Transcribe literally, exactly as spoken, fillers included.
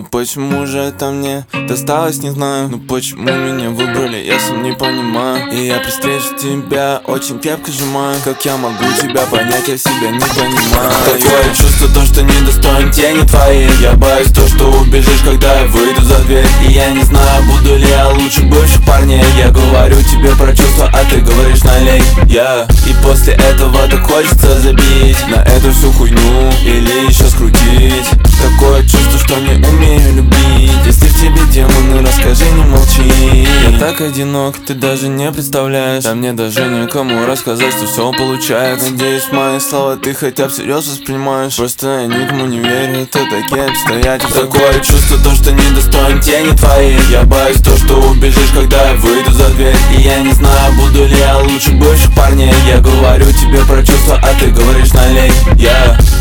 Ну почему же это мне досталось, не знаю. Ну почему меня выбрали, я сам не понимаю. И я при встрече тебя очень крепко сжимаю. Как я могу тебя понять, я себя не понимаю. Такое чувство, то, что не достоин тени твоей. Я боюсь то, что убежишь, когда я выйду за дверь. И я не знаю, буду ли я лучше бывших парней. Я говорю тебе про чувства, а ты говоришь налей. Я И после этого так хочется забить на эту всю хуйню или еще скрутить. Такое чувство, что не умею любить. Если в тебе демоны, расскажи, не молчи. Я так одинок, ты даже не представляешь. А мне даже некому рассказать, что все получается. Надеюсь, мои слова ты хотя бы всерьез воспринимаешь. Просто я никому не верю, это такие обстоятельства. Такое чувство, то, что не достоин тени твоей. Я боюсь то, что убежишь, когда я выйду за дверь. И я не знаю, буду ли я лучше бывших парней. Я говорю тебе про чувства, а ты говоришь налей. Я